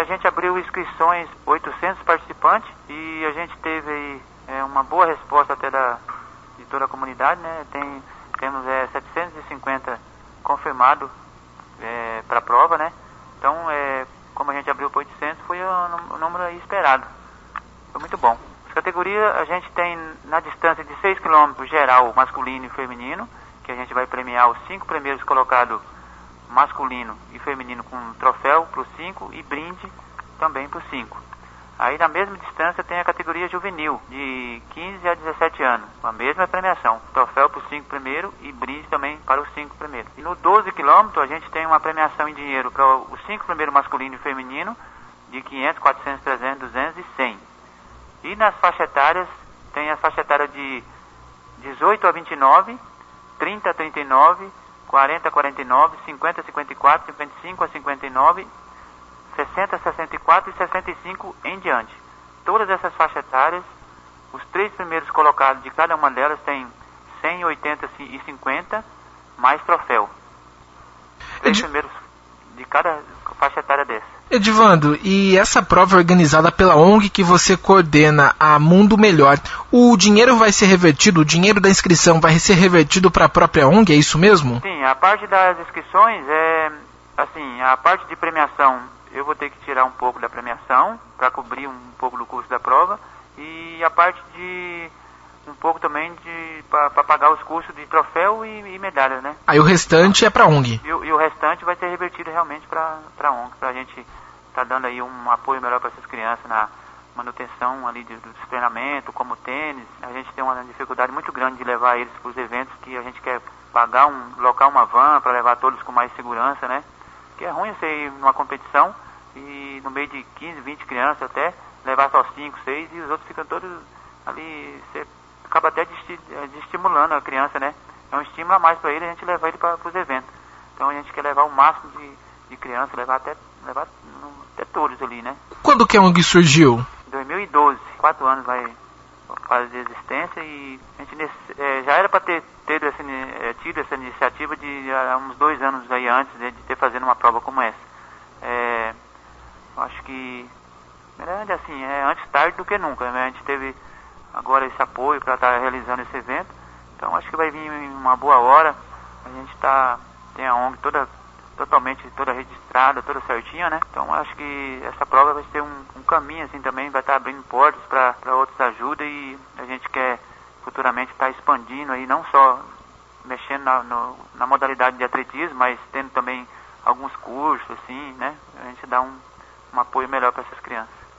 gente abriu inscrições, 800 participantes, e a gente teve aí uma boa resposta até de toda a comunidade, né? Temos 750 confirmados para a prova, né? Então, como a gente abriu para 800, foi o número aí esperado. Foi muito bom. As categorias, a gente tem na distância de 6 km geral, masculino e feminino, que a gente vai premiar os 5 primeiros colocados masculino e feminino com troféu para os 5 e brinde também para os 5. Aí na mesma distância tem a categoria juvenil, de 15 a 17 anos, a mesma premiação, troféu para os 5 primeiros e brinde também para os 5 primeiros. E no 12 km a gente tem uma premiação em dinheiro para os 5 primeiros masculino e feminino, de 500, 400, 300, 200 e 100. E nas faixas etárias, tem a faixa etária de 18 a 29, 30 a 39, 40 a 49, 50 a 54, 55 a 59, 60 a 64 e 65 em diante. Todas essas faixas etárias, os 3 primeiros colocados de cada uma delas tem 100, 80 e 50, mais troféu. 3 primeiros de cada faixa etária dessa. Edivando, e essa prova é organizada pela ONG que você coordena, a Mundo Melhor. O dinheiro vai ser revertido, o dinheiro da inscrição vai ser revertido para a própria ONG, é isso mesmo? Sim, a parte das inscrições a parte de premiação, eu vou ter que tirar um pouco da premiação para cobrir um pouco do custo da prova, e a parte de um pouco também para pagar os custos de troféu e medalhas, né? Aí o restante é para a ONG. E o restante vai ser revertido realmente para a ONG, para a gente tá dando aí um apoio melhor para essas crianças na manutenção ali do treinamento, como tênis. A gente tem uma dificuldade muito grande de levar eles para os eventos, que a gente quer locar uma van para levar todos com mais segurança, né? Que é ruim você ir numa competição e no meio de 15, 20 crianças até, levar só 5, 6 e os outros ficam todos ali, você acaba até estimulando a criança, né? É um estímulo a mais para ele, a gente levar ele para os eventos. Então a gente quer levar o máximo de crianças, levar até todos ali, né? Quando que a ONG surgiu? 2012, 4 anos vai fazer existência, e a gente já era para ter tido essa iniciativa de uns 2 anos aí antes de ter fazendo uma prova como essa. Acho que assim, antes tarde do que nunca, né? A gente teve agora esse apoio para estar realizando esse evento, então acho que vai vir em uma boa hora. A gente tem a ONG totalmente toda registrada, toda certinha, né? Então acho que essa prova vai ter um caminho assim também, vai estar abrindo portas para outros ajuda, e a gente quer futuramente estar expandindo aí, não só mexendo na modalidade de atletismo, mas tendo também alguns cursos assim, né? A gente dá um apoio melhor para essas crianças.